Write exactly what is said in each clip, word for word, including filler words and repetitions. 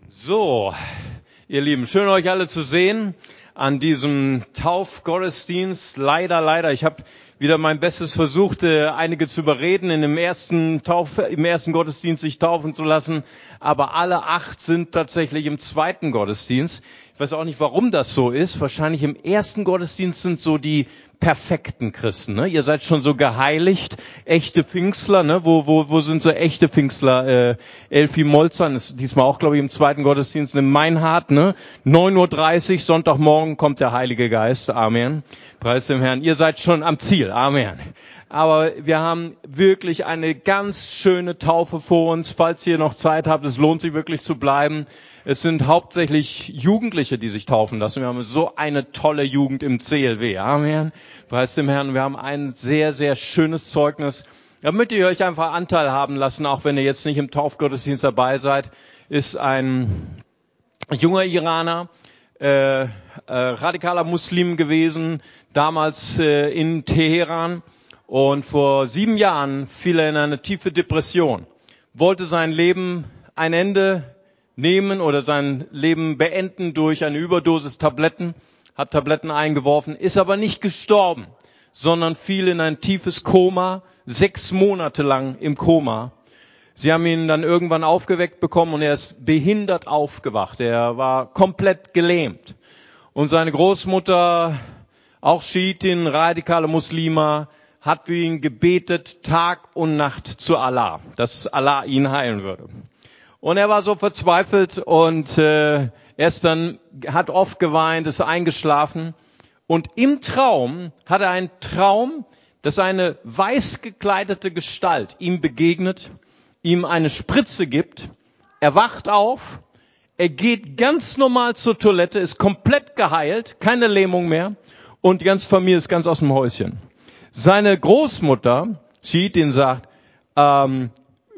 So, ihr Lieben, schön euch alle zu sehen an diesem Taufgottesdienst. Leider, leider, ich habe wieder mein Bestes versucht, einige zu überreden, in dem ersten Tauf, im ersten Gottesdienst sich taufen zu lassen, aber alle acht sind tatsächlich im zweiten Gottesdienst. Ich weiß auch nicht, warum das so ist. Wahrscheinlich im ersten Gottesdienst sind so die perfekten Christen, ne? Ihr seid schon so geheiligt, echte Pfingstler, ne? Wo, wo, wo sind so echte Pfingstler? Äh, Elfi Molzern ist diesmal auch, glaube ich, im zweiten Gottesdienst in Meinhard, ne? neun Uhr dreißig, Sonntagmorgen kommt der Heilige Geist. Amen. Preis dem Herrn. Ihr seid schon am Ziel. Amen. Aber wir haben wirklich eine ganz schöne Taufe vor uns. Falls ihr noch Zeit habt, es lohnt sich wirklich zu bleiben. Es sind hauptsächlich Jugendliche, die sich taufen lassen. Wir haben so eine tolle Jugend im C L W. Amen. Preis dem Herrn. Wir haben ein sehr, sehr schönes Zeugnis. Damit ihr euch einfach Anteil haben lassen, auch wenn ihr jetzt nicht im Taufgottesdienst dabei seid, ist ein junger Iraner, äh, äh, radikaler Muslim gewesen, damals äh, in Teheran. Und vor sieben Jahren fiel er in eine tiefe Depression, wollte sein Leben ein Ende nehmen oder sein Leben beenden durch eine Überdosis Tabletten, hat Tabletten eingeworfen, ist aber nicht gestorben, sondern fiel in ein tiefes Koma, sechs Monate lang im Koma. Sie haben ihn dann irgendwann aufgeweckt bekommen und er ist behindert aufgewacht. Er war komplett gelähmt. Und seine Großmutter, auch Schiitin, radikale Muslima, hat für ihn gebetet, Tag und Nacht zu Allah, dass Allah ihn heilen würde. Und er war so verzweifelt und äh, er ist dann, hat oft geweint, ist eingeschlafen. Und im Traum hat er einen Traum, dass eine weiß gekleidete Gestalt ihm begegnet, ihm eine Spritze gibt. Er wacht auf, er geht ganz normal zur Toilette, ist komplett geheilt, keine Lähmung mehr und die ganze Familie ist ganz aus dem Häuschen. Seine Großmutter, Schiitin, sagt, ähm,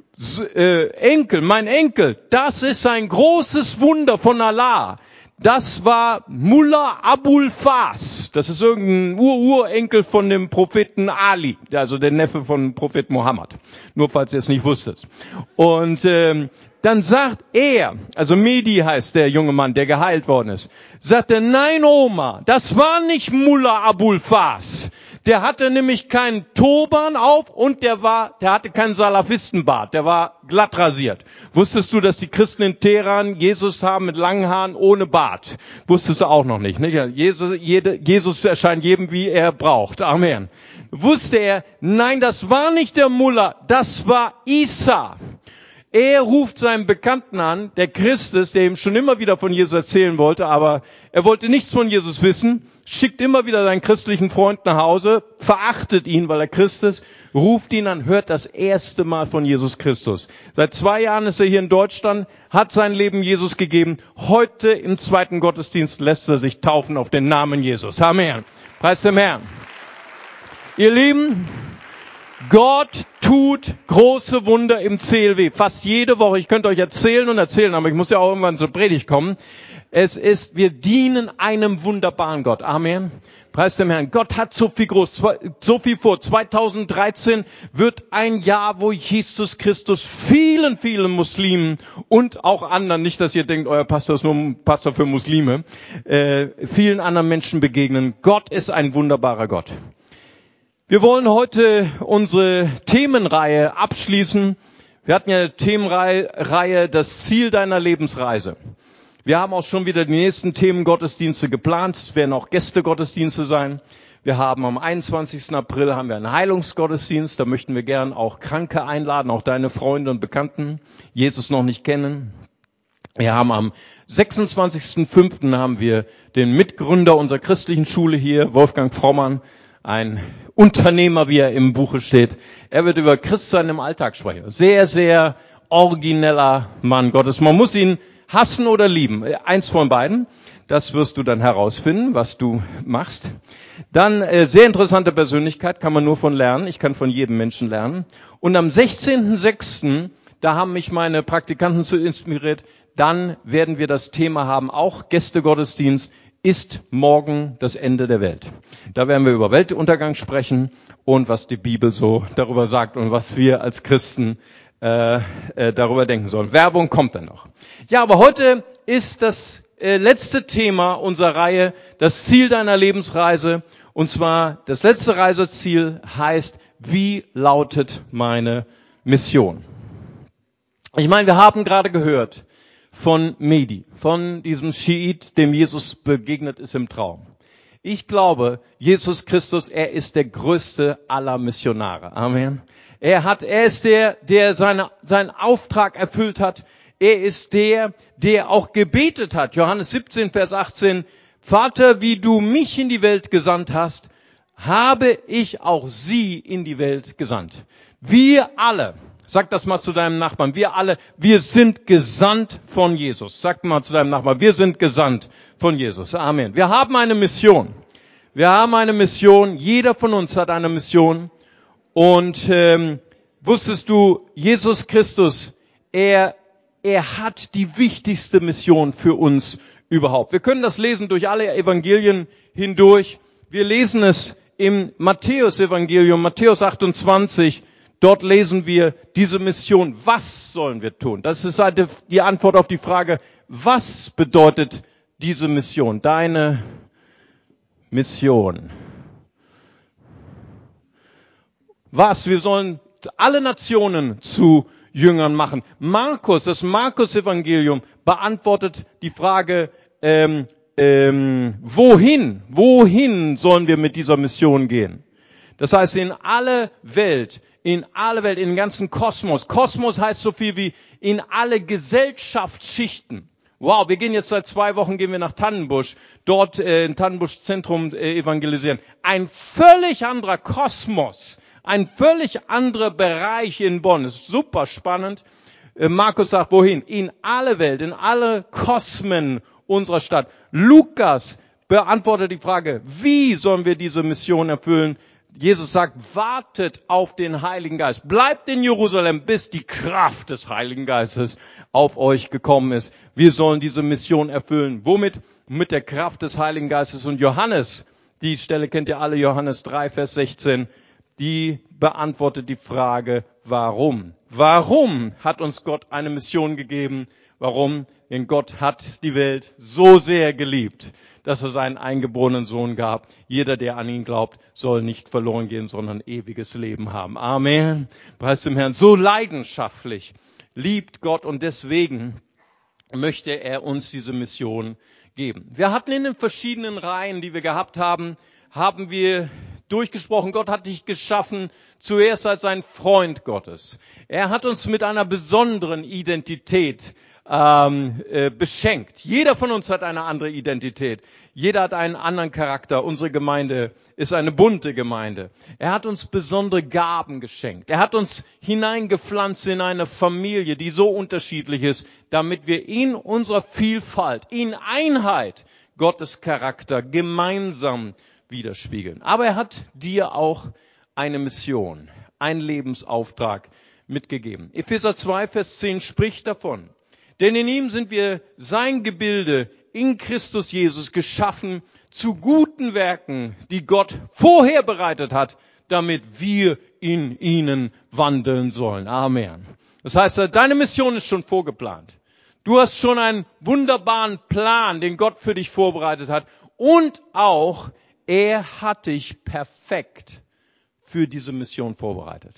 Äh, Enkel, mein Enkel, das ist ein großes Wunder von Allah. Das war Mullah Abul Fas. Das ist irgendein Ur-Urenkel von dem Propheten Ali, also der Neffe von Prophet Mohammed. Nur falls ihr es nicht wusstet. Und ähm, dann sagt er, also Mehdi heißt der junge Mann, der geheilt worden ist, sagt er, nein Oma, das war nicht Mullah Abul Fas. Der hatte nämlich keinen Turban auf und der war, der hatte keinen Salafistenbart, der war glatt rasiert. Wusstest du, dass die Christen in Teheran Jesus haben mit langen Haaren ohne Bart? Wusstest du auch noch nicht, nicht? Jesus, jede, Jesus erscheint jedem, wie er braucht. Amen. Wusste er, nein, das war nicht der Mullah, das war Isa. Er ruft seinen Bekannten an, der Christ ist, der ihm schon immer wieder von Jesus erzählen wollte, aber er wollte nichts von Jesus wissen, schickt immer wieder seinen christlichen Freund nach Hause, verachtet ihn, weil er Christ ist, ruft ihn an, hört das erste Mal von Jesus Christus. Seit zwei Jahren ist er hier in Deutschland, hat sein Leben Jesus gegeben. Heute im zweiten Gottesdienst lässt er sich taufen auf den Namen Jesus. Amen. Preis dem Herrn. Ihr Lieben, Gott tut große Wunder im C L W. Fast jede Woche. Ich könnte euch erzählen und erzählen, aber ich muss ja auch irgendwann zur Predigt kommen. Es ist, wir dienen einem wunderbaren Gott. Amen. Preis dem Herrn. Gott hat so viel groß, so viel vor. zweitausenddreizehn wird ein Jahr, wo Jesus Christus vielen, vielen Muslimen und auch anderen, nicht, dass ihr denkt, euer Pastor ist nur ein Pastor für Muslime, äh, vielen anderen Menschen begegnen. Gott ist ein wunderbarer Gott. Wir wollen heute unsere Themenreihe abschließen. Wir hatten ja eine Themenreihe, das Ziel deiner Lebensreise. Wir haben auch schon wieder die nächsten Themengottesdienste geplant. Es werden auch Gästegottesdienste sein. Wir haben am einundzwanzigsten April haben wir einen Heilungsgottesdienst. Da möchten wir gern auch Kranke einladen, auch deine Freunde und Bekannten, Jesus noch nicht kennen. Wir haben am sechsundzwanzigsten fünften haben wir den Mitgründer unserer christlichen Schule hier, Wolfgang Frommann, ein Unternehmer, wie er im Buche steht. Er wird über Christsein im Alltag sprechen. Sehr, sehr origineller Mann Gottes. Man muss ihn hassen oder lieben. Eins von beiden. Das wirst du dann herausfinden, was du machst. Dann äh, sehr interessante Persönlichkeit, kann man nur von lernen. Ich kann von jedem Menschen lernen. Und am sechzehnten sechsten, da haben mich meine Praktikanten zu inspiriert, dann werden wir das Thema haben, auch Gästegottesdienst, ist morgen das Ende der Welt. Da werden wir über Weltuntergang sprechen und was die Bibel so darüber sagt und was wir als Christen äh, äh, darüber denken sollen. Werbung kommt dann noch. Ja, aber heute ist das äh, letzte Thema unserer Reihe, das Ziel deiner Lebensreise. Und zwar, das letzte Reiseziel heißt, wie lautet meine Mission? Ich meine, wir haben gerade gehört von Mehdi, von diesem Schiit, dem Jesus begegnet ist im Traum. Ich glaube, Jesus Christus, er ist der größte aller Missionare. Amen. Er hat, er ist der, der seine, seinen Auftrag erfüllt hat. Er ist der, der auch gebetet hat. Johannes siebzehn, Vers achtzehn. Vater, wie du mich in die Welt gesandt hast, habe ich auch sie in die Welt gesandt. Wir alle, sag das mal zu deinem Nachbarn, wir alle, wir sind gesandt von Jesus. Sag mal zu deinem Nachbarn, wir sind gesandt von Jesus. Amen. Wir haben eine Mission. Wir haben eine Mission. Jeder von uns hat eine Mission. Und ähm, wusstest du, Jesus Christus, er, er hat die wichtigste Mission für uns überhaupt. Wir können das lesen durch alle Evangelien hindurch. Wir lesen es im Matthäus-Evangelium, Matthäus achtundzwanzig. Dort lesen wir diese Mission. Was sollen wir tun? Das ist halt die Antwort auf die Frage, was bedeutet diese Mission? Deine Mission. Was? Wir sollen alle Nationen zu Jüngern machen. Markus, das Markus-Evangelium beantwortet die Frage, ähm, ähm, wohin? Wohin sollen wir mit dieser Mission gehen? Das heißt, in alle Welt, in alle Welt, in den ganzen Kosmos. Kosmos heißt so viel wie in alle Gesellschaftsschichten. Wow, wir gehen jetzt seit zwei Wochen, gehen wir nach Tannenbusch, dort äh, im Tannenbusch-Zentrum äh, evangelisieren. Ein völlig anderer Kosmos, ein völlig anderer Bereich in Bonn. Das ist super spannend. Äh, Markus sagt, wohin? In alle Welt, in alle Kosmen unserer Stadt. Lukas beantwortet die Frage, wie sollen wir diese Mission erfüllen? Jesus sagt, wartet auf den Heiligen Geist. Bleibt in Jerusalem, bis die Kraft des Heiligen Geistes auf euch gekommen ist. Wir sollen diese Mission erfüllen. Womit? Mit der Kraft des Heiligen Geistes. Und Johannes, die Stelle kennt ihr alle, Johannes drei, Vers sechzehn, die beantwortet die Frage, warum? Warum hat uns Gott eine Mission gegeben? Warum? Denn Gott hat die Welt so sehr geliebt, dass er seinen eingeborenen Sohn gab. Jeder, der an ihn glaubt, soll nicht verloren gehen, sondern ewiges Leben haben. Amen. Preis dem Herrn. So leidenschaftlich liebt Gott und deswegen möchte er uns diese Mission geben. Wir hatten in den verschiedenen Reihen, die wir gehabt haben, haben wir durchgesprochen, Gott hat dich geschaffen, zuerst als ein Freund Gottes. Er hat uns mit einer besonderen Identität ähm, äh, beschenkt. Jeder von uns hat eine andere Identität. Jeder hat einen anderen Charakter. Unsere Gemeinde ist eine bunte Gemeinde. Er hat uns besondere Gaben geschenkt. Er hat uns hineingepflanzt in eine Familie, die so unterschiedlich ist, damit wir in unserer Vielfalt, in Einheit Gottes Charakter gemeinsam widerspiegeln. Aber er hat dir auch eine Mission, einen Lebensauftrag mitgegeben. Epheser zwei, Vers zehn spricht davon. Denn in ihm sind wir sein Gebilde in Christus Jesus geschaffen zu guten Werken, die Gott vorher bereitet hat, damit wir in ihnen wandeln sollen. Amen. Das heißt, deine Mission ist schon vorgeplant. Du hast schon einen wunderbaren Plan, den Gott für dich vorbereitet hat. Und auch, er hat dich perfekt für diese Mission vorbereitet.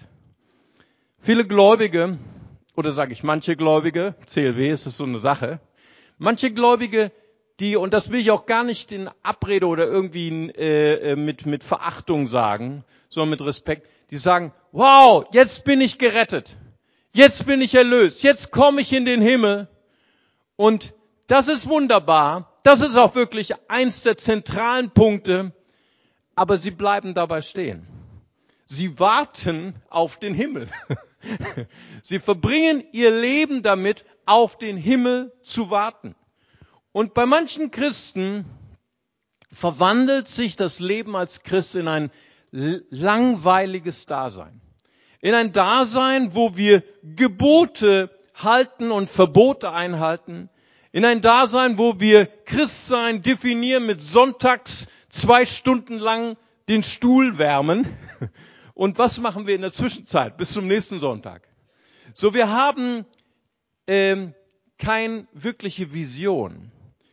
Viele Gläubige, oder sage ich manche Gläubige, C L W ist das so eine Sache, manche Gläubige, die, und das will ich auch gar nicht in Abrede oder irgendwie äh, mit, mit Verachtung sagen, sondern mit Respekt, die sagen, wow, jetzt bin ich gerettet, jetzt bin ich erlöst, jetzt komme ich in den Himmel. Und das ist wunderbar, das ist auch wirklich eins der zentralen Punkte, aber sie bleiben dabei stehen. Sie warten auf den Himmel. Sie verbringen ihr Leben damit, auf den Himmel zu warten. Und bei manchen Christen verwandelt sich das Leben als Christ in ein langweiliges Dasein. In ein Dasein, wo wir Gebote halten und Verbote einhalten. In ein Dasein, wo wir Christsein definieren mit sonntags zwei Stunden lang den Stuhl wärmen. Und was machen wir in der Zwischenzeit bis zum nächsten Sonntag? So, wir haben ähm, keine wirkliche Vision.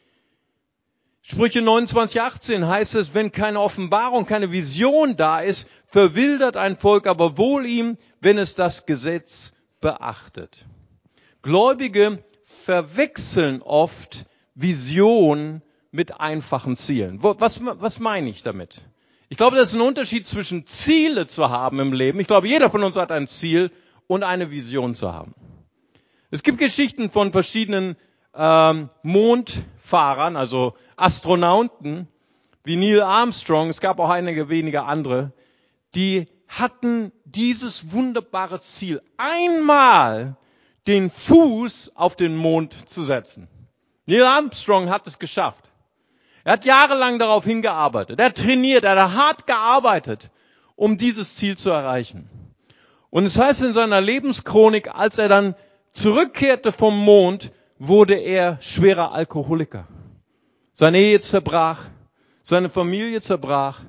Sprüche neunundzwanzig, achtzehn heißt es, wenn keine Offenbarung, keine Vision da ist, verwildert ein Volk, aber wohl ihm, wenn es das Gesetz beachtet. Gläubige verwechseln oft Vision mit einfachen Zielen. Was, was meine ich damit? Ich glaube, das ist ein Unterschied zwischen Ziele zu haben im Leben. Ich glaube, jeder von uns hat ein Ziel und eine Vision zu haben. Es gibt Geschichten von verschiedenen ähm, Mondfahrern, also Astronauten, wie Neil Armstrong. Es gab auch einige wenige andere, die hatten dieses wunderbare Ziel, einmal den Fuß auf den Mond zu setzen. Neil Armstrong hat es geschafft. Er hat jahrelang darauf hingearbeitet. Er hat trainiert, er hat hart gearbeitet, um dieses Ziel zu erreichen. Und es heißt in seiner Lebenschronik, als er dann zurückkehrte vom Mond, wurde er schwerer Alkoholiker. Seine Ehe zerbrach, seine Familie zerbrach.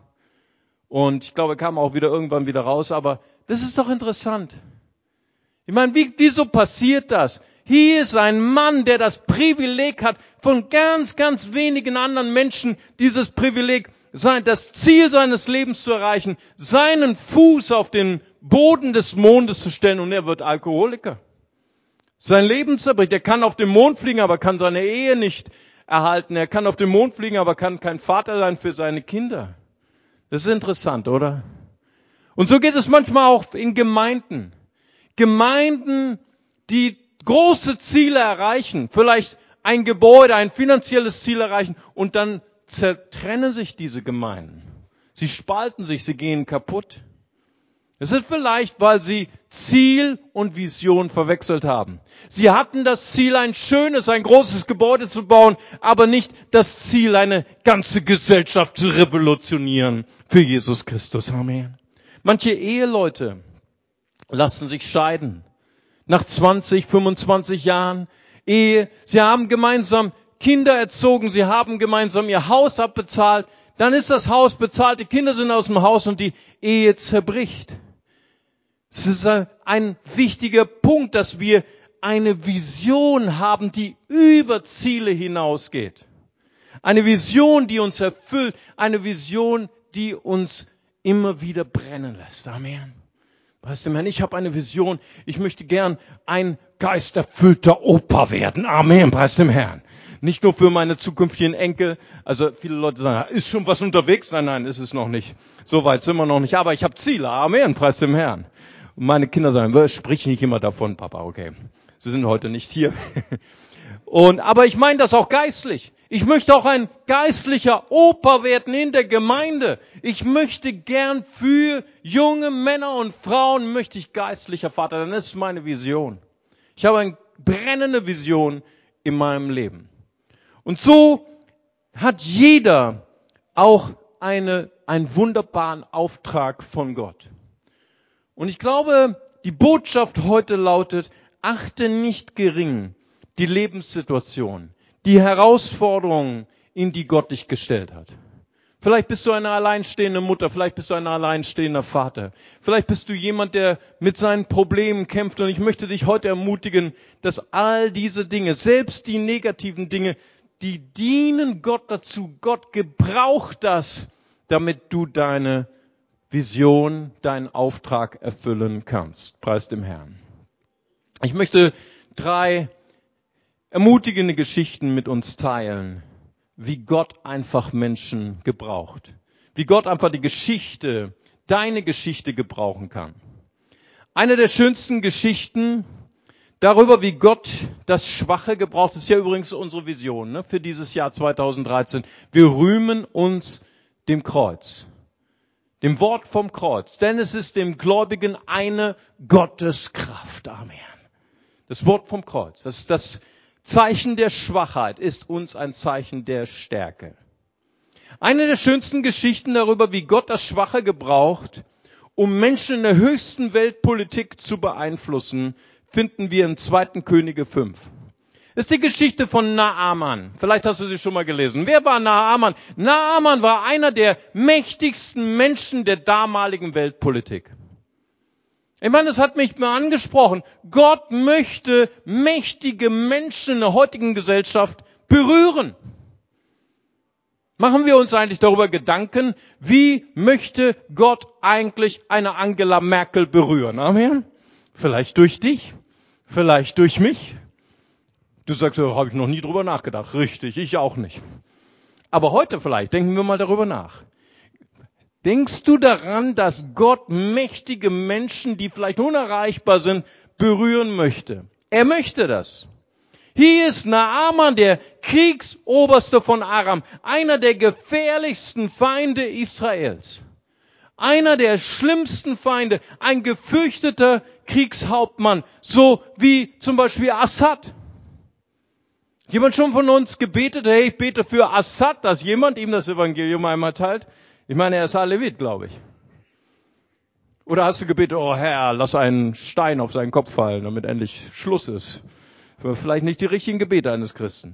Und ich glaube, er kam auch wieder irgendwann wieder raus. Aber das ist doch interessant. Ich meine, wie, wieso passiert das? Hier ist ein Mann, der das Privileg hat, von ganz, ganz wenigen anderen Menschen dieses Privileg, sein, das Ziel seines Lebens zu erreichen, seinen Fuß auf den Boden des Mondes zu stellen, und er wird Alkoholiker. Sein Leben zerbricht. Er kann auf den Mond fliegen, aber kann seine Ehe nicht erhalten. Er kann auf den Mond fliegen, aber kann kein Vater sein für seine Kinder. Das ist interessant, oder? Und so geht es manchmal auch in Gemeinden. Gemeinden, die große Ziele erreichen, vielleicht ein Gebäude, ein finanzielles Ziel erreichen, und dann zertrennen sich diese Gemeinden. Sie spalten sich, sie gehen kaputt. Es ist vielleicht, weil sie Ziel und Vision verwechselt haben. Sie hatten das Ziel, ein schönes, ein großes Gebäude zu bauen, aber nicht das Ziel, eine ganze Gesellschaft zu revolutionieren für Jesus Christus. Amen. Manche Eheleute lassen sich scheiden. Nach zwanzig, fünfundzwanzig Jahren Ehe. Sie haben gemeinsam Kinder erzogen. Sie haben gemeinsam ihr Haus abbezahlt. Dann ist das Haus bezahlt. Die Kinder sind aus dem Haus und die Ehe zerbricht. Es ist ein wichtiger Punkt, dass wir eine Vision haben, die über Ziele hinausgeht. Eine Vision, die uns erfüllt. Eine Vision, die uns immer wieder brennen lässt. Amen. Preis dem Herrn, ich habe eine Vision. Ich möchte gern ein geisterfüllter Opa werden. Amen, preis dem Herrn. Nicht nur für meine zukünftigen Enkel. Also viele Leute sagen, ist schon was unterwegs? Nein, nein, ist es noch nicht. So weit sind wir noch nicht. Aber ich habe Ziele. Amen, preis dem Herrn. Und meine Kinder sagen, sprich nicht immer davon, Papa. Okay, sie sind heute nicht hier. Und aber ich meine das auch geistlich. Ich möchte auch ein geistlicher Opa werden in der Gemeinde. Ich möchte gern für junge Männer und Frauen, möchte ich geistlicher Vater. Denn das ist meine Vision. Ich habe eine brennende Vision in meinem Leben. Und so hat jeder auch eine, einen wunderbaren Auftrag von Gott. Und ich glaube, die Botschaft heute lautet, achte nicht gering die Lebenssituation, die Herausforderungen, in die Gott dich gestellt hat. Vielleicht bist du eine alleinstehende Mutter, vielleicht bist du ein alleinstehender Vater. Vielleicht bist du jemand, der mit seinen Problemen kämpft. Und ich möchte dich heute ermutigen, dass all diese Dinge, selbst die negativen Dinge, die dienen Gott dazu. Gott gebraucht das, damit du deine Vision, deinen Auftrag erfüllen kannst. Preis dem Herrn. Ich möchte drei ermutigende Geschichten mit uns teilen, wie Gott einfach Menschen gebraucht. Wie Gott einfach die Geschichte, deine Geschichte gebrauchen kann. Eine der schönsten Geschichten darüber, wie Gott das Schwache gebraucht, ist ja übrigens unsere Vision, ne, für dieses Jahr zweitausenddreizehn. Wir rühmen uns dem Kreuz. Dem Wort vom Kreuz. Denn es ist dem Gläubigen eine Gotteskraft. Amen. Das Wort vom Kreuz. Das ist das Zeichen der Schwachheit, ist uns ein Zeichen der Stärke. Eine der schönsten Geschichten darüber, wie Gott das Schwache gebraucht, um Menschen in der höchsten Weltpolitik zu beeinflussen, finden wir in zweiten Könige fünf. Das ist die Geschichte von Naaman. Vielleicht hast du sie schon mal gelesen. Wer war Naaman? Naaman war einer der mächtigsten Menschen der damaligen Weltpolitik. Ich meine, es hat mich mal angesprochen. Gott möchte mächtige Menschen in der heutigen Gesellschaft berühren. Machen wir uns eigentlich darüber Gedanken, wie möchte Gott eigentlich eine Angela Merkel berühren? Amen. Vielleicht durch dich, vielleicht durch mich. Du sagst, da habe ich noch nie drüber nachgedacht. Richtig, ich auch nicht. Aber heute vielleicht, denken wir mal darüber nach. Denkst du daran, dass Gott mächtige Menschen, die vielleicht unerreichbar sind, berühren möchte? Er möchte das. Hier ist Naaman, der Kriegsoberste von Aram, einer der gefährlichsten Feinde Israels. Einer der schlimmsten Feinde, ein gefürchteter Kriegshauptmann, so wie zum Beispiel Assad. Jemand schon von uns gebetet, hey, ich bete für Assad, dass jemand ihm das Evangelium einmal teilt? Ich meine, er ist Alevit, glaube ich. Oder hast du gebetet, oh Herr, lass einen Stein auf seinen Kopf fallen, damit endlich Schluss ist? Vielleicht nicht die richtigen Gebete eines Christen.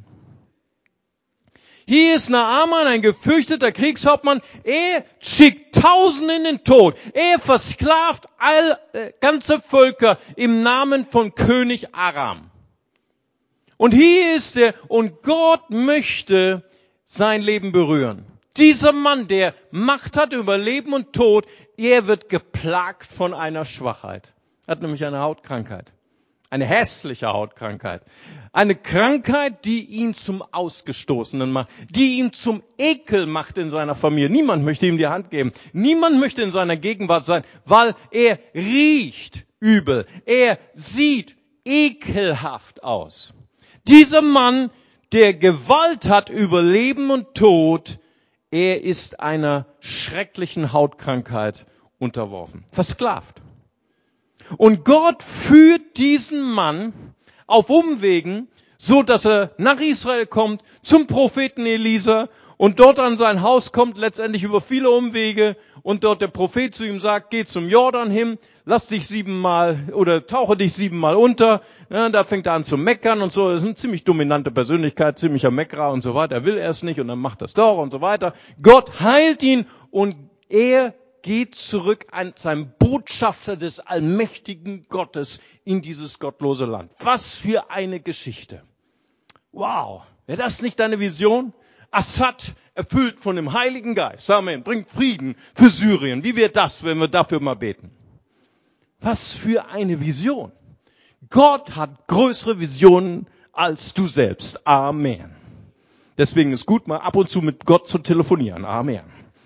Hier ist Naaman, ein gefürchteter Kriegshauptmann. Er schickt Tausende in den Tod. Er versklavt all, äh, ganze Völker im Namen von König Aram. Und hier ist er, und Gott möchte sein Leben berühren. Dieser Mann, der Macht hat über Leben und Tod, er wird geplagt von einer Schwachheit. Er hat nämlich eine Hautkrankheit. Eine hässliche Hautkrankheit. Eine Krankheit, die ihn zum Ausgestoßenen macht, die ihn zum Ekel macht in seiner Familie. Niemand möchte ihm die Hand geben. Niemand möchte in seiner Gegenwart sein, weil er riecht übel. Er sieht ekelhaft aus. Dieser Mann, der Gewalt hat über Leben und Tod, er ist einer schrecklichen Hautkrankheit unterworfen. Versklavt. Und Gott führt diesen Mann auf Umwegen, so dass er nach Israel kommt, zum Propheten Elisa und dort an sein Haus kommt, letztendlich über viele Umwege, und dort der Prophet zu ihm sagt, geh zum Jordan hin, lass dich siebenmal oder tauche dich siebenmal unter. Ja, da fängt er an zu meckern und so. Das ist eine ziemlich dominante Persönlichkeit, ziemlicher Meckerer und so weiter. Er will erst nicht und dann macht das doch und so weiter. Gott heilt ihn und er geht zurück als ein Botschafter des allmächtigen Gottes in dieses gottlose Land. Was für eine Geschichte. Wow, wäre das nicht deine Vision? Assad, erfüllt von dem Heiligen Geist. Amen. Bringt Frieden für Syrien. Wie wäre das, wenn wir dafür mal beten? Was für eine Vision. Gott hat größere Visionen als du selbst. Amen. Deswegen ist gut, mal ab und zu mit Gott zu telefonieren. Amen.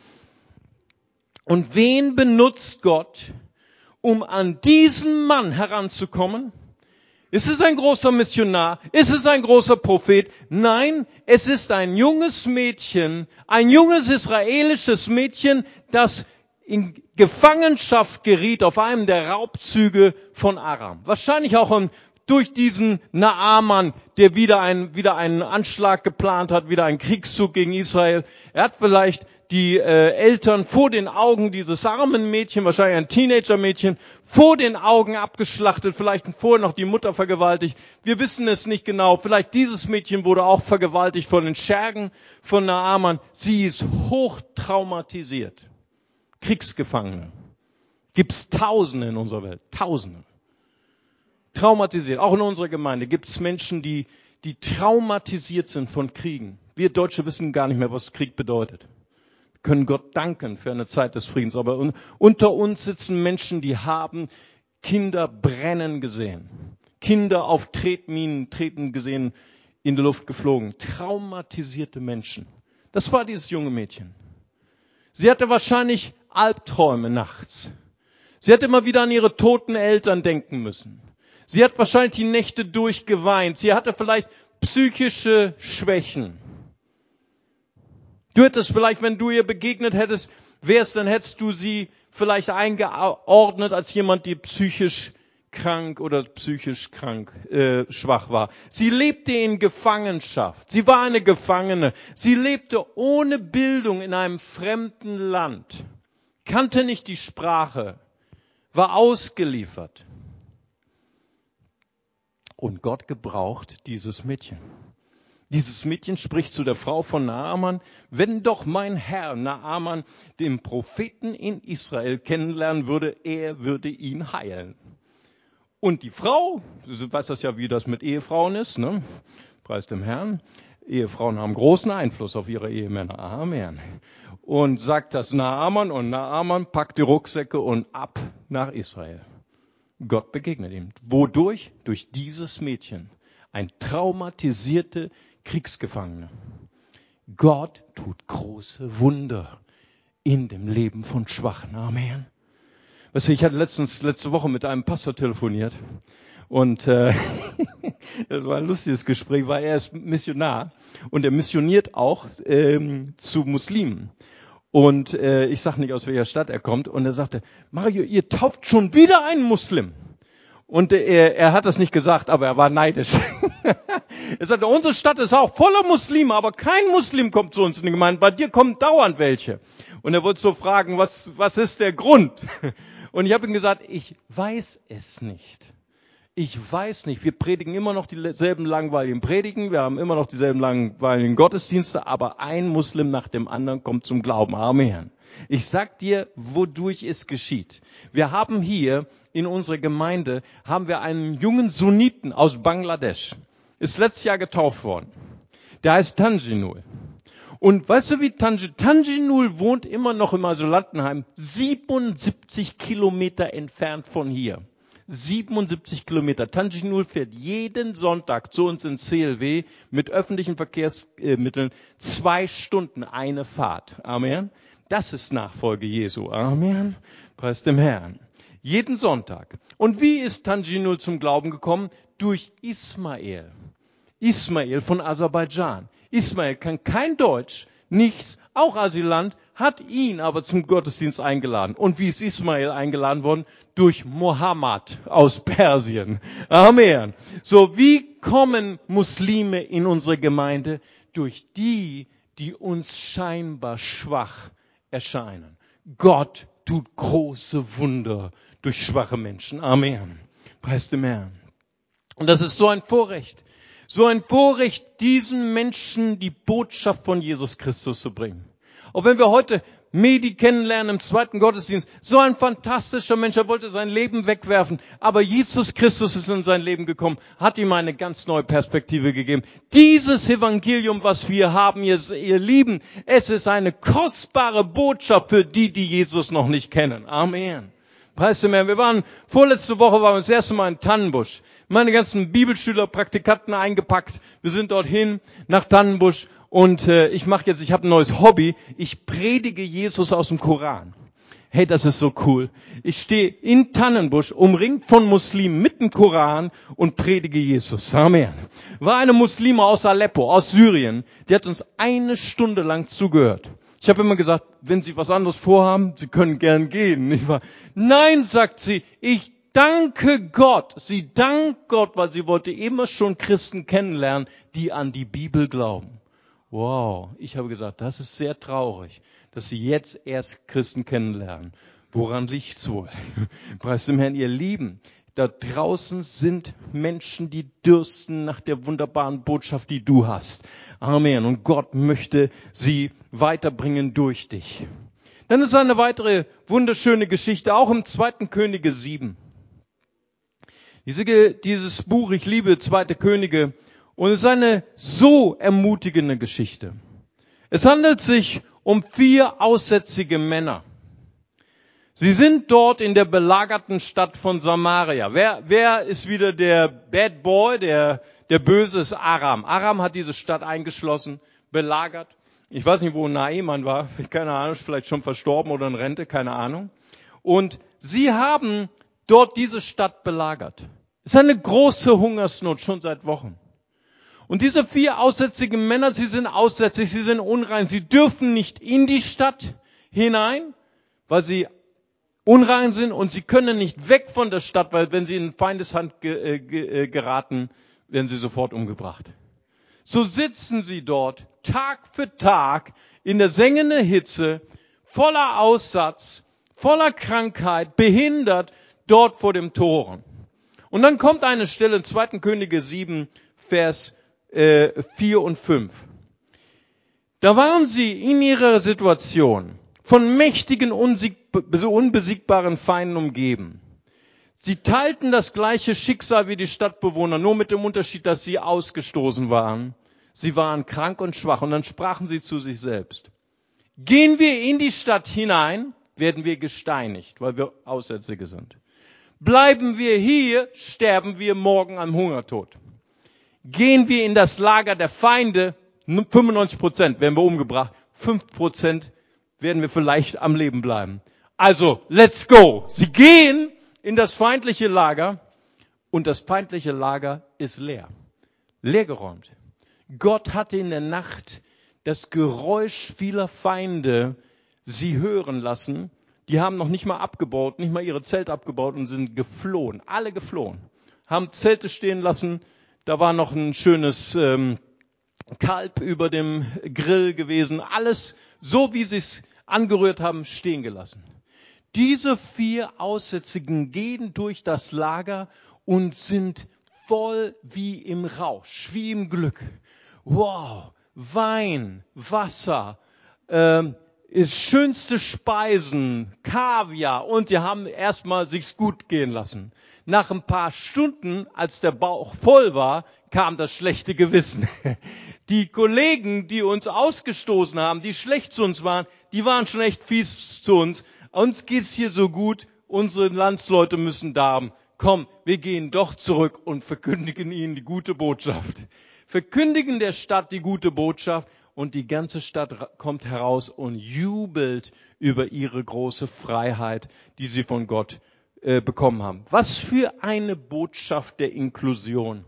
Und wen benutzt Gott, um an diesen Mann heranzukommen? Ist es ein großer Missionar? Ist es ein großer Prophet? Nein, es ist ein junges Mädchen, ein junges israelisches Mädchen, das in Gefangenschaft geriet auf einem der Raubzüge von Aram. Wahrscheinlich auch durch diesen Naaman, der wieder einen, wieder einen Anschlag geplant hat, wieder einen Kriegszug gegen Israel. Er hat vielleicht die äh, Eltern vor den Augen dieses armen Mädchen, wahrscheinlich ein Teenager-Mädchen, vor den Augen abgeschlachtet, vielleicht vorher noch die Mutter vergewaltigt. Wir wissen es nicht genau. Vielleicht dieses Mädchen wurde auch vergewaltigt von den Schergen von Naaman. Sie ist hoch traumatisiert. Kriegsgefangene. Gibt's Tausende in unserer Welt. Tausende. Traumatisiert. Auch in unserer Gemeinde gibt's Menschen, die, die traumatisiert sind von Kriegen. Wir Deutsche wissen gar nicht mehr, was Krieg bedeutet. Wir können Gott danken für eine Zeit des Friedens. Aber un- unter uns sitzen Menschen, die haben Kinder brennen gesehen. Kinder auf Tretminen treten gesehen, in die Luft geflogen. Traumatisierte Menschen. Das war dieses junge Mädchen. Sie hatte wahrscheinlich Albträume nachts. Sie hat immer wieder an ihre toten Eltern denken müssen. Sie hat wahrscheinlich die Nächte durchgeweint. Sie hatte vielleicht psychische Schwächen. Du hättest vielleicht, wenn du ihr begegnet hättest, wärst, dann hättest du sie vielleicht eingeordnet als jemand, die psychisch krank oder psychisch krank, äh, schwach war. Sie lebte in Gefangenschaft. Sie war eine Gefangene. Sie lebte ohne Bildung in einem fremden Land. Kannte nicht die Sprache. War ausgeliefert. Und Gott gebraucht dieses Mädchen. Dieses Mädchen spricht zu der Frau von Naaman, wenn doch mein Herr Naaman den Propheten in Israel kennenlernen würde, er würde ihn heilen. Und die Frau, du weißt das ja, wie das mit Ehefrauen ist, ne? Preis dem Herrn. Ehefrauen haben großen Einfluss auf ihre Ehemänner. Amen. Und sagt das Naaman und Naaman packt die Rucksäcke und ab nach Israel. Gott begegnet ihm. Wodurch? Durch dieses Mädchen. Ein traumatisierte Kriegsgefangene. Gott tut große Wunder in dem Leben von Schwachen. Amen. Weißt du, ich hatte letztens, letzte Woche mit einem Pastor telefoniert und äh, das war ein lustiges Gespräch, weil er ist Missionar und er missioniert auch ähm, zu Muslimen. Und äh, ich sage nicht, aus welcher Stadt er kommt. Und er sagte, Mario, ihr tauft schon wieder einen Muslim. Und er, er hat das nicht gesagt, aber er war neidisch. Er sagte, unsere Stadt ist auch voller Muslime, aber kein Muslim kommt zu uns in die Gemeinde. Bei dir kommen dauernd welche. Und er wollte so fragen, was, was ist der Grund? Und ich habe ihm gesagt, ich weiß es nicht. Ich weiß nicht. Wir predigen immer noch dieselben langweiligen Predigen. Wir haben immer noch dieselben langweiligen Gottesdienste. Aber ein Muslim nach dem anderen kommt zum Glauben. Amen. Ich sag dir, wodurch es geschieht. Wir haben hier in unserer Gemeinde, haben wir einen jungen Sunniten aus Bangladesch. Ist letztes Jahr getauft worden. Der heißt Tanjinul. Und weißt du, wie Tanjinul, Tanjinul wohnt immer noch im Asylantenheim, siebenundsiebzig Kilometer entfernt von hier. siebenundsiebzig Kilometer. Tanjinul fährt jeden Sonntag zu uns in C L W mit öffentlichen Verkehrsmitteln zwei Stunden eine Fahrt. Amen. Das ist Nachfolge Jesu. Amen. Preis dem Herrn. Jeden Sonntag. Und wie ist Tanjinul zum Glauben gekommen? Durch Ismael. Ismael von Aserbaidschan. Ismael kann kein Deutsch, nichts, auch Asylant, hat ihn aber zum Gottesdienst eingeladen. Und wie ist Ismael eingeladen worden? Durch Mohammed aus Persien. Amen. So, wie kommen Muslime in unsere Gemeinde? Durch die, die uns scheinbar schwach erscheinen. Gott tut große Wunder durch schwache Menschen. Amen. Preis dem Herrn. Und das ist so ein Vorrecht. So ein Vorrecht, diesen Menschen die Botschaft von Jesus Christus zu bringen. Auch wenn wir heute Medi kennenlernen im zweiten Gottesdienst, so ein fantastischer Mensch, er wollte sein Leben wegwerfen, aber Jesus Christus ist in sein Leben gekommen, hat ihm eine ganz neue Perspektive gegeben. Dieses Evangelium, was wir haben, ihr, ihr Lieben, es ist eine kostbare Botschaft für die, die Jesus noch nicht kennen. Amen. Preis dem Herrn. Wir waren, vorletzte Woche waren wir das erste Mal in Tannenbusch. Meine ganzen Bibelschüler, Praktikanten eingepackt. Wir sind dorthin nach Tannenbusch und äh, ich mache jetzt, ich habe ein neues Hobby. Ich predige Jesus aus dem Koran. Hey, das ist so cool. Ich stehe in Tannenbusch, umringt von Muslimen mit dem Koran und predige Jesus. Amen. War eine Muslime aus Aleppo, aus Syrien, die hat uns eine Stunde lang zugehört. Ich habe immer gesagt, wenn Sie was anderes vorhaben, Sie können gern gehen. Nicht wahr? Nein, sagt sie, ich danke Gott. Sie dankt Gott, weil sie wollte immer schon Christen kennenlernen, die an die Bibel glauben. Wow, ich habe gesagt, das ist sehr traurig, dass Sie jetzt erst Christen kennenlernen. Woran liegt's wohl? Preis dem Herrn, ihr Lieben. Da draußen sind Menschen, die dürsten nach der wunderbaren Botschaft, die du hast. Amen. Und Gott möchte sie weiterbringen durch dich. Dann ist eine weitere wunderschöne Geschichte, auch im zweiten Könige sieben. Diese, dieses Buch, ich liebe zweite Könige, und es ist eine so ermutigende Geschichte. Es handelt sich um vier aussätzige Männer. Sie sind dort in der belagerten Stadt von Samaria. Wer, wer ist wieder der Bad Boy, der, der Böse ist Aram. Aram hat diese Stadt eingeschlossen, belagert. Ich weiß nicht, wo Naaman war, keine Ahnung, vielleicht schon verstorben oder in Rente, keine Ahnung. Und sie haben dort diese Stadt belagert. Es ist eine große Hungersnot, schon seit Wochen. Und diese vier aussätzigen Männer, sie sind aussätzig, sie sind unrein, sie dürfen nicht in die Stadt hinein, weil sie unrein sind und sie können nicht weg von der Stadt, weil wenn sie in Feindeshand ge, äh, ge, äh, geraten, werden sie sofort umgebracht. So sitzen sie dort Tag für Tag in der sengenden Hitze, voller Aussatz, voller Krankheit, behindert, dort vor dem Toren. Und dann kommt eine Stelle in zweiten Könige sieben, Vers äh, vier und fünf. Da waren sie in ihrer Situation von mächtigen, unbesiegbaren Feinden umgeben. Sie teilten das gleiche Schicksal wie die Stadtbewohner, nur mit dem Unterschied, dass sie ausgestoßen waren. Sie waren krank und schwach und dann sprachen sie zu sich selbst. Gehen wir in die Stadt hinein, werden wir gesteinigt, weil wir Aussätzige sind. Bleiben wir hier, sterben wir morgen am Hungertod. Gehen wir in das Lager der Feinde, fünfundneunzig Prozent werden wir umgebracht, fünf Prozent werden wir vielleicht am Leben bleiben. Also, let's go. Sie gehen in das feindliche Lager und das feindliche Lager ist leer. Leergeräumt. Gott hatte in der Nacht das Geräusch vieler Feinde sie hören lassen. Die haben noch nicht mal abgebaut, nicht mal ihre Zelte abgebaut und sind geflohen. Alle geflohen. Haben Zelte stehen lassen. Da war noch ein schönes ähm, Kalb über dem Grill gewesen. Alles so, wie sie es angerührt haben, stehen gelassen. Diese vier Aussätzigen gehen durch das Lager und sind voll wie im Rausch, wie im Glück. Wow, Wein, Wasser, ähm, schönste Speisen, Kaviar und die haben erstmal sich's gut gehen lassen. Nach ein paar Stunden, als der Bauch voll war, kam das schlechte Gewissen. Die Kollegen, die uns ausgestoßen haben, die schlecht zu uns waren, die waren schon echt fies zu uns. Uns geht's hier so gut, unsere Landsleute müssen darben. Komm, wir gehen doch zurück und verkündigen ihnen die gute Botschaft. Verkündigen der Stadt die gute Botschaft und die ganze Stadt kommt heraus und jubelt über ihre große Freiheit, die sie von Gott äh, bekommen haben. Was für eine Botschaft der Inklusion.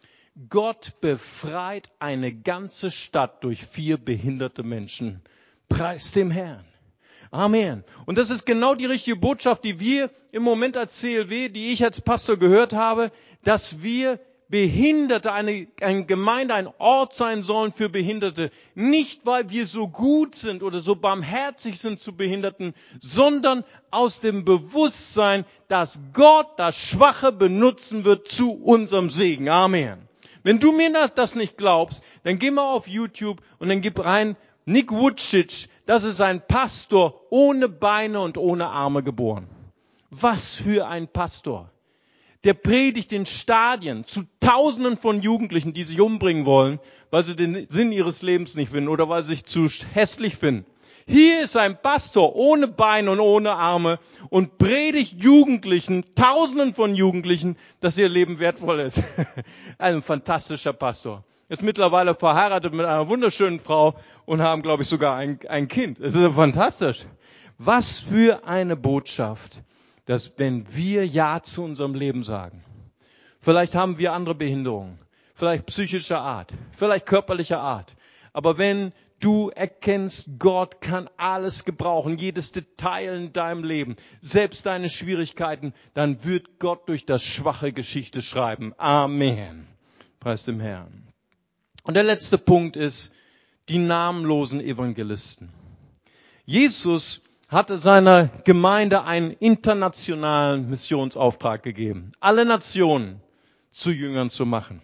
Gott befreit eine ganze Stadt durch vier behinderte Menschen. Preis dem Herrn. Amen. Und das ist genau die richtige Botschaft, die wir im Moment als C L W, die ich als Pastor gehört habe, dass wir Behinderte, eine, eine Gemeinde, ein Ort sein sollen für Behinderte. Nicht, weil wir so gut sind oder so barmherzig sind zu Behinderten, sondern aus dem Bewusstsein, dass Gott das Schwache benutzen wird zu unserem Segen. Amen. Wenn du mir das nicht glaubst, dann geh mal auf YouTube und dann gib rein Nick Vujicic. Das ist ein Pastor ohne Beine und ohne Arme geboren. Was für ein Pastor. Der predigt in Stadien zu Tausenden von Jugendlichen, die sich umbringen wollen, weil sie den Sinn ihres Lebens nicht finden oder weil sie sich zu hässlich finden. Hier ist ein Pastor ohne Beine und ohne Arme und predigt Jugendlichen, Tausenden von Jugendlichen, dass ihr Leben wertvoll ist. Ein fantastischer Pastor. Ist mittlerweile verheiratet mit einer wunderschönen Frau und haben, glaube ich, sogar ein, ein Kind. Es ist fantastisch. Was für eine Botschaft, dass wenn wir Ja zu unserem Leben sagen, vielleicht haben wir andere Behinderungen, vielleicht psychischer Art, vielleicht körperlicher Art, aber wenn du erkennst, Gott kann alles gebrauchen, jedes Detail in deinem Leben, selbst deine Schwierigkeiten, dann wird Gott durch das Schwache Geschichte schreiben. Amen. Preis dem Herrn. Und der letzte Punkt ist die namenlosen Evangelisten. Jesus hatte seiner Gemeinde einen internationalen Missionsauftrag gegeben, alle Nationen zu Jüngern zu machen.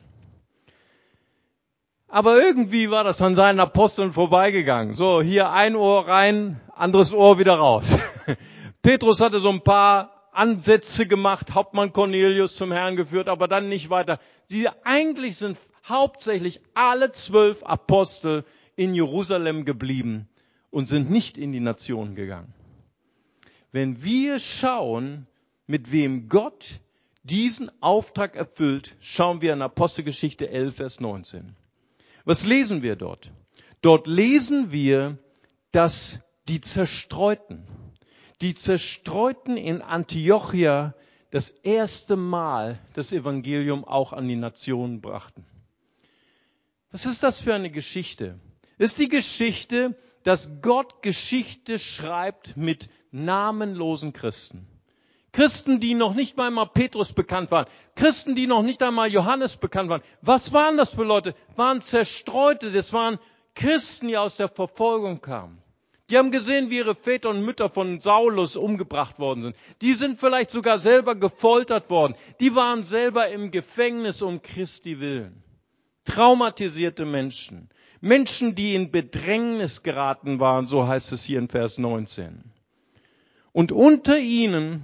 Aber irgendwie war das an seinen Aposteln vorbeigegangen. So, hier ein Ohr rein, anderes Ohr wieder raus. Petrus hatte so ein paar Ansätze gemacht, Hauptmann Cornelius zum Herrn geführt, aber dann nicht weiter. Sie eigentlich sind hauptsächlich alle zwölf Apostel in Jerusalem geblieben und sind nicht in die Nationen gegangen. Wenn wir schauen, mit wem Gott diesen Auftrag erfüllt, schauen wir in Apostelgeschichte elf, Vers neunzehn. Was lesen wir dort? Dort lesen wir, dass die Zerstreuten, die Zerstreuten in Antiochia das erste Mal das Evangelium auch an die Nationen brachten. Was ist das für eine Geschichte? Es ist die Geschichte, dass Gott Geschichte schreibt mit namenlosen Christen. Christen, die noch nicht einmal Petrus bekannt waren. Christen, die noch nicht einmal Johannes bekannt waren. Was waren das für Leute? Waren Zerstreute. Das waren Christen, die aus der Verfolgung kamen. Die haben gesehen, wie ihre Väter und Mütter von Saulus umgebracht worden sind. Die sind vielleicht sogar selber gefoltert worden. Die waren selber im Gefängnis um Christi willen. traumatisierte Menschen, Menschen, die in Bedrängnis geraten waren, so heißt es hier in Vers neunzehn. Und unter ihnen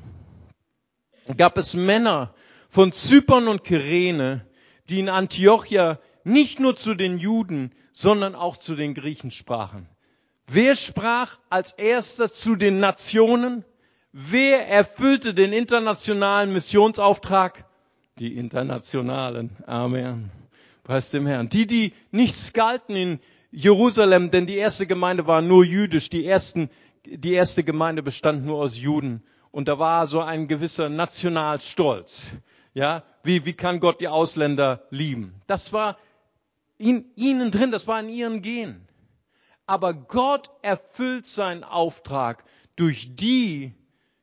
gab es Männer von Zypern und Kyrene, die in Antiochia nicht nur zu den Juden, sondern auch zu den Griechen sprachen. Wer sprach als erster zu den Nationen? Wer erfüllte den internationalen Missionsauftrag? Die Internationalen. Amen. Preis dem Herrn. Die, die nichts galten in Jerusalem, denn die erste Gemeinde war nur jüdisch. Die, ersten, die erste Gemeinde bestand nur aus Juden. Und da war so ein gewisser Nationalstolz. Ja, wie, wie kann Gott die Ausländer lieben? Das war in ihnen drin, das war in ihren Genen. Aber Gott erfüllt seinen Auftrag durch die,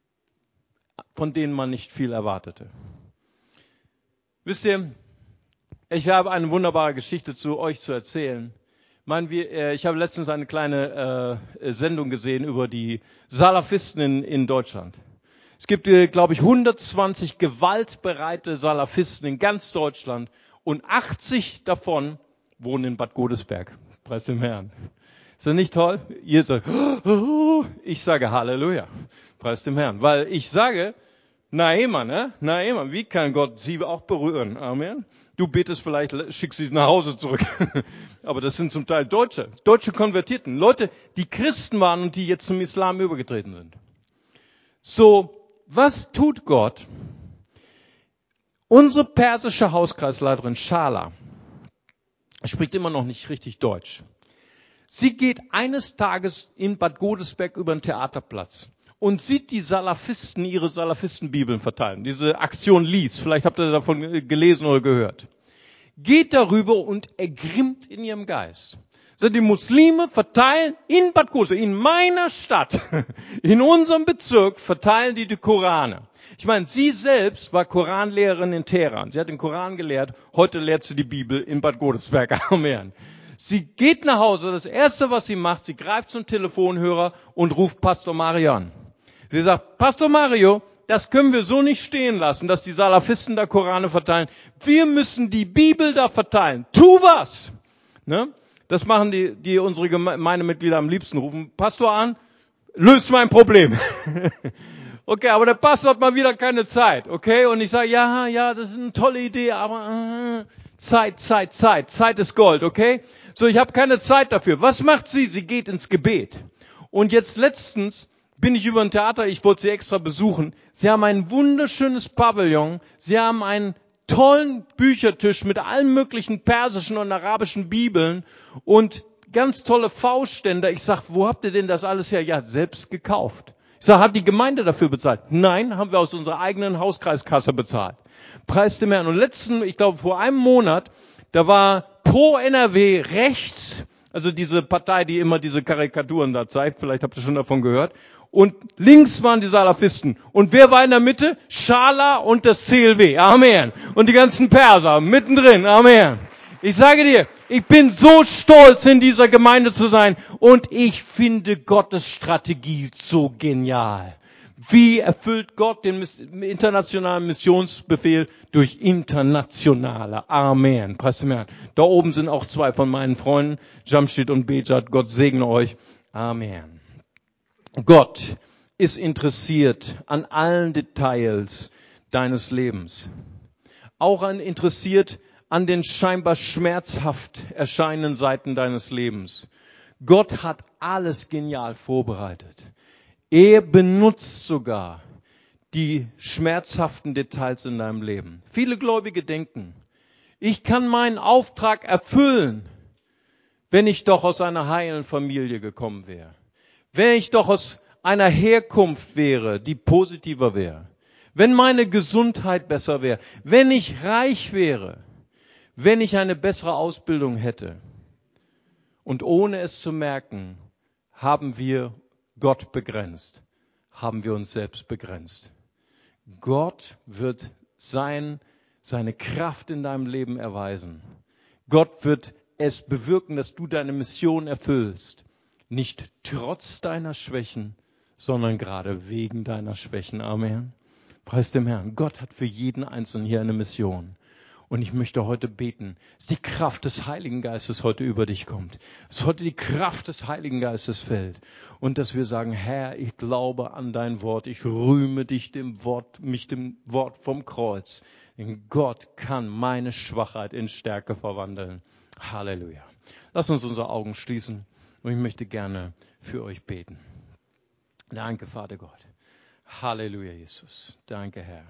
von denen man nicht viel erwartete. Wisst ihr, ich habe eine wunderbare Geschichte zu euch zu erzählen. Ich meine, wir, ich habe letztens eine kleine äh, Sendung gesehen über die Salafisten in, in Deutschland. Es gibt, äh, glaube ich, hundertzwanzig gewaltbereite Salafisten in ganz Deutschland und achtzig davon wohnen in Bad Godesberg. Preis dem Herrn. Ist das nicht toll? Ihr sagt, ich sage Halleluja. Preis dem Herrn. Weil ich sage, na immer, ne? Na immer, wie kann Gott sie auch berühren? Amen. Du betest vielleicht, schickst sie nach Hause zurück. Aber das sind zum Teil Deutsche. Deutsche Konvertierten. Leute, die Christen waren und die jetzt zum Islam übergetreten sind. So, was tut Gott? Unsere persische Hauskreisleiterin Schala spricht immer noch nicht richtig Deutsch. Sie geht eines Tages in Bad Godesberg über den Theaterplatz und sieht die Salafisten ihre Salafistenbibeln verteilen. Diese Aktion Lies, vielleicht habt ihr davon gelesen oder gehört. Geht darüber und ergrimmt in ihrem Geist. So, die Muslime verteilen in Bad Godesberg, in meiner Stadt, in unserem Bezirk, verteilen die die Korane. Ich meine, sie selbst war Koranlehrerin in Teheran. Sie hat den Koran gelehrt, heute lehrt sie die Bibel in Bad Godesberg. Amen. Sie geht nach Hause, das Erste, was sie macht, sie greift zum Telefonhörer und ruft Pastor Mario an. Sie sagt, Pastor Mario, das können wir so nicht stehen lassen, dass die Salafisten da Korane verteilen. Wir müssen die Bibel da verteilen. Tu was! Ne? Das machen die, die unsere Gemeindemitglieder am liebsten rufen. Pastor an, löst mein Problem. Okay, aber der Pastor hat mal wieder keine Zeit. Okay, und ich sage, ja, ja, das ist eine tolle Idee, aber äh, Zeit, Zeit, Zeit. Zeit ist Gold, okay? So, ich habe keine Zeit dafür. Was macht sie? Sie geht ins Gebet. Und jetzt letztens bin ich über ein Theater, ich wollte sie extra besuchen. Sie haben ein wunderschönes Pavillon. Sie haben einen tollen Büchertisch mit allen möglichen persischen und arabischen Bibeln und ganz tolle Faustständer. Ich sag, wo habt ihr denn das alles her? Ja, selbst gekauft. Ich sag, hat die Gemeinde dafür bezahlt? Nein, haben wir aus unserer eigenen Hauskreiskasse bezahlt. Preis dem Herrn. Und letzten, ich glaube vor einem Monat, da war pro N R W rechts, also diese Partei, die immer diese Karikaturen da zeigt, vielleicht habt ihr schon davon gehört, und links waren die Salafisten. Und wer war in der Mitte? Schala und das C L W. Amen. Und die ganzen Perser mittendrin. Amen. Ich sage dir, ich bin so stolz, in dieser Gemeinde zu sein. Und ich finde Gottes Strategie so genial. Wie erfüllt Gott den internationalen Missionsbefehl? Durch internationale. Amen. Preis dem Herrn. Da oben sind auch zwei von meinen Freunden, Jamshid und Bejat. Gott segne euch. Amen. Gott ist interessiert an allen Details deines Lebens. Auch an interessiert an den scheinbar schmerzhaft erscheinenden Seiten deines Lebens. Gott hat alles genial vorbereitet. Er benutzt sogar die schmerzhaften Details in deinem Leben. Viele Gläubige denken, ich kann meinen Auftrag erfüllen, wenn ich doch aus einer heilen Familie gekommen wäre. Wenn ich doch aus einer Herkunft wäre, die positiver wäre. Wenn meine Gesundheit besser wäre. Wenn ich reich wäre. Wenn ich eine bessere Ausbildung hätte. Und ohne es zu merken, haben wir Gott begrenzt. Haben wir uns selbst begrenzt. Gott wird sein, seine Kraft in deinem Leben erweisen. Gott wird es bewirken, dass du deine Mission erfüllst. Nicht trotz deiner Schwächen, sondern gerade wegen deiner Schwächen. Amen. Preis dem Herrn. Gott hat für jeden Einzelnen hier eine Mission. Und ich möchte heute beten, dass die Kraft des Heiligen Geistes heute über dich kommt. Dass heute die Kraft des Heiligen Geistes fällt. Und dass wir sagen, Herr, ich glaube an dein Wort. Ich rühme dich dem Wort, mich dem Wort vom Kreuz. Denn Gott kann meine Schwachheit in Stärke verwandeln. Halleluja. Lass uns unsere Augen schließen. Und ich möchte gerne für euch beten. Danke, Vater Gott. Halleluja, Jesus. Danke, Herr.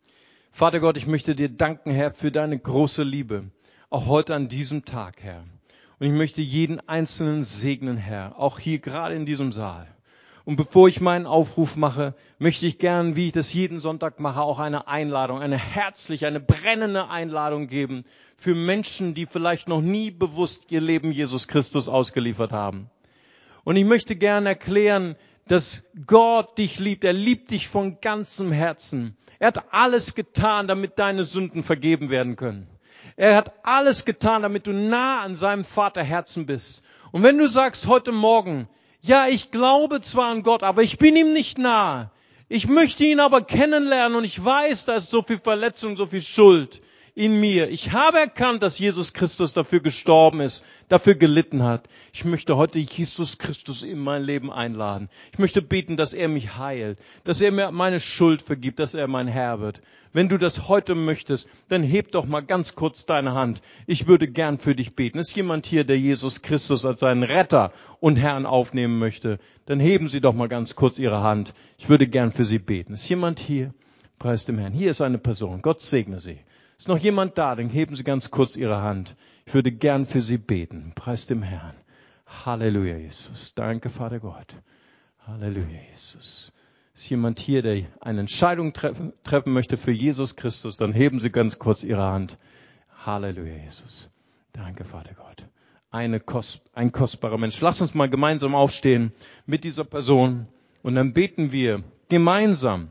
Vater Gott, ich möchte dir danken, Herr, für deine große Liebe, auch heute an diesem Tag, Herr. Und ich möchte jeden Einzelnen segnen, Herr, auch hier gerade in diesem Saal. Und bevor ich meinen Aufruf mache, möchte ich gern, wie ich das jeden Sonntag mache, auch eine Einladung, eine herzliche, eine brennende Einladung geben für Menschen, die vielleicht noch nie bewusst ihr Leben Jesus Christus ausgeliefert haben. Und ich möchte gern erklären, dass Gott dich liebt. Er liebt dich von ganzem Herzen. Er hat alles getan, damit deine Sünden vergeben werden können. Er hat alles getan, damit du nah an seinem Vaterherzen bist. Und wenn du sagst heute Morgen, ja, ich glaube zwar an Gott, aber ich bin ihm nicht nah. Ich möchte ihn aber kennenlernen und ich weiß, da ist so viel Verletzung, so viel Schuld in mir. Ich habe erkannt, dass Jesus Christus dafür gestorben ist, dafür gelitten hat. Ich möchte heute Jesus Christus in mein Leben einladen. Ich möchte beten, dass er mich heilt, dass er mir meine Schuld vergibt, dass er mein Herr wird. Wenn du das heute möchtest, dann heb doch mal ganz kurz deine Hand. Ich würde gern für dich beten. Ist jemand hier, der Jesus Christus als seinen Retter und Herrn aufnehmen möchte? Dann heben Sie doch mal ganz kurz Ihre Hand. Ich würde gern für Sie beten. Ist jemand hier? Preis dem Herrn. Hier ist eine Person. Gott segne Sie. Ist noch jemand da? Dann heben Sie ganz kurz Ihre Hand. Ich würde gern für Sie beten. Preis dem Herrn. Halleluja, Jesus. Danke, Vater Gott. Halleluja, Jesus. Ist jemand hier, der eine Entscheidung treffen, treffen möchte für Jesus Christus? Dann heben Sie ganz kurz Ihre Hand. Halleluja, Jesus. Danke, Vater Gott. Eine Kost, ein kostbarer Mensch. Lass uns mal gemeinsam aufstehen mit dieser Person. Und dann beten wir gemeinsam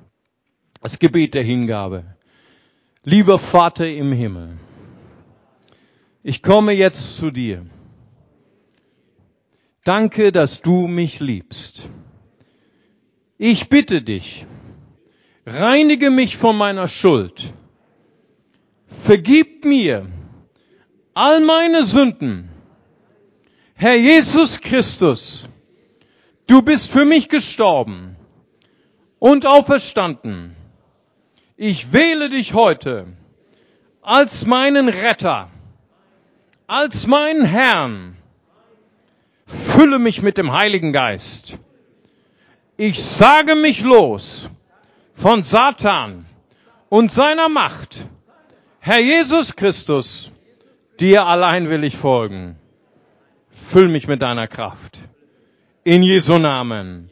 das Gebet der Hingabe. Lieber Vater im Himmel, ich komme jetzt zu dir. Danke, dass du mich liebst. Ich bitte dich, reinige mich von meiner Schuld. Vergib mir all meine Sünden. Herr Jesus Christus, du bist für mich gestorben und auferstanden. Ich wähle dich heute als meinen Retter, als meinen Herrn. Fülle mich mit dem Heiligen Geist. Ich sage mich los von Satan und seiner Macht. Herr Jesus Christus, dir allein will ich folgen. Füll mich mit deiner Kraft. In Jesu Namen.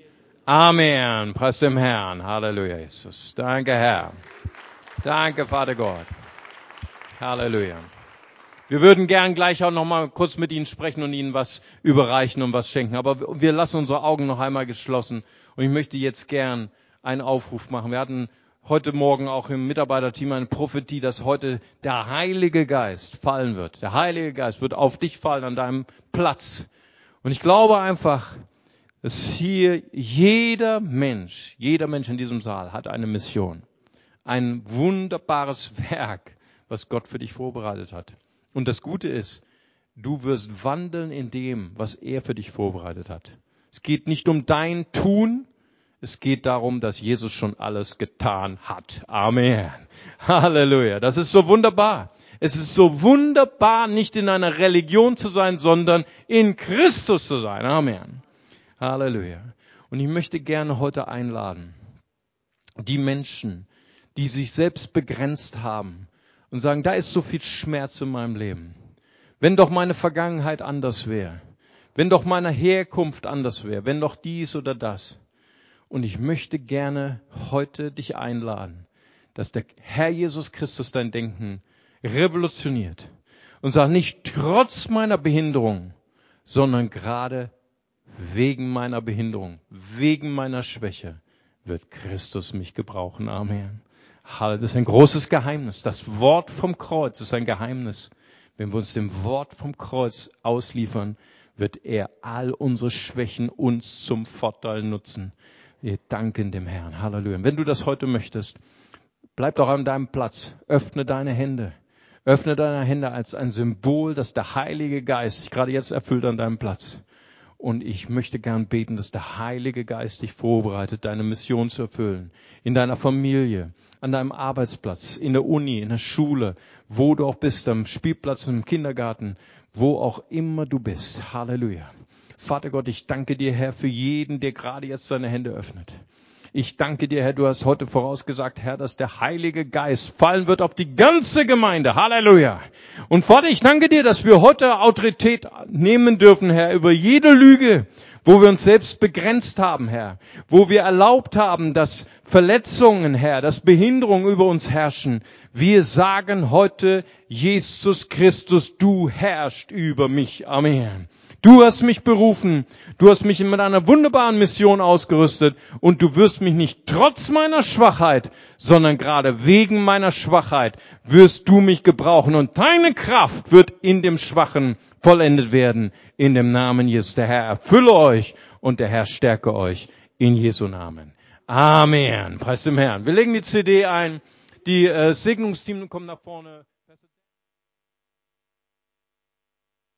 Amen. Preis dem Herrn. Halleluja, Jesus. Danke, Herr. Danke, Vater Gott. Halleluja. Wir würden gern gleich auch noch mal kurz mit Ihnen sprechen und Ihnen was überreichen und was schenken. Aber wir lassen unsere Augen noch einmal geschlossen. Und ich möchte jetzt gern einen Aufruf machen. Wir hatten heute Morgen auch im Mitarbeiterteam eine Prophetie, dass heute der Heilige Geist fallen wird. Der Heilige Geist wird auf dich fallen, an deinem Platz. Und ich glaube einfach, dass hier jeder Mensch, jeder Mensch in diesem Saal hat eine Mission. Ein wunderbares Werk, was Gott für dich vorbereitet hat. Und das Gute ist, du wirst wandeln in dem, was er für dich vorbereitet hat. Es geht nicht um dein Tun, es geht darum, dass Jesus schon alles getan hat. Amen. Halleluja. Das ist so wunderbar. Es ist so wunderbar, nicht in einer Religion zu sein, sondern in Christus zu sein. Amen. Halleluja. Und ich möchte gerne heute einladen, die Menschen, die sich selbst begrenzt haben und sagen, da ist so viel Schmerz in meinem Leben. Wenn doch meine Vergangenheit anders wäre, wenn doch meine Herkunft anders wäre, wenn doch dies oder das. Und ich möchte gerne heute dich einladen, dass der Herr Jesus Christus dein Denken revolutioniert und sagt, nicht trotz meiner Behinderung, sondern gerade wegen meiner Behinderung, wegen meiner Schwäche wird Christus mich gebrauchen. Amen. Das ist ein großes Geheimnis. Das Wort vom Kreuz ist ein Geheimnis. Wenn wir uns dem Wort vom Kreuz ausliefern, wird er all unsere Schwächen uns zum Vorteil nutzen. Wir danken dem Herrn. Halleluja. Wenn du das heute möchtest, bleib doch an deinem Platz. Öffne deine Hände. Öffne deine Hände als ein Symbol, dass der Heilige Geist dich gerade jetzt erfüllt an deinem Platz. Und ich möchte gern beten, dass der Heilige Geist dich vorbereitet, deine Mission zu erfüllen. In deiner Familie, an deinem Arbeitsplatz, in der Uni, in der Schule, wo du auch bist, am Spielplatz, im Kindergarten, wo auch immer du bist. Halleluja. Vater Gott, ich danke dir, Herr, für jeden, der gerade jetzt seine Hände öffnet. Ich danke dir, Herr, du hast heute vorausgesagt, Herr, dass der Heilige Geist fallen wird auf die ganze Gemeinde. Halleluja. Und Vater, ich danke dir, dass wir heute Autorität nehmen dürfen, Herr, über jede Lüge, wo wir uns selbst begrenzt haben, Herr, wo wir erlaubt haben, dass Verletzungen, Herr, dass Behinderungen über uns herrschen. Wir sagen heute, Jesus Christus, du herrschst über mich. Amen. Du hast mich berufen, du hast mich mit einer wunderbaren Mission ausgerüstet und du wirst mich nicht trotz meiner Schwachheit, sondern gerade wegen meiner Schwachheit wirst du mich gebrauchen und deine Kraft wird in dem Schwachen vollendet werden. In dem Namen Jesus. Der Herr erfülle euch und der Herr stärke euch in Jesu Namen. Amen. Preis dem Herrn. Wir legen die C D ein. Die äh, Segnungsteam kommen nach vorne.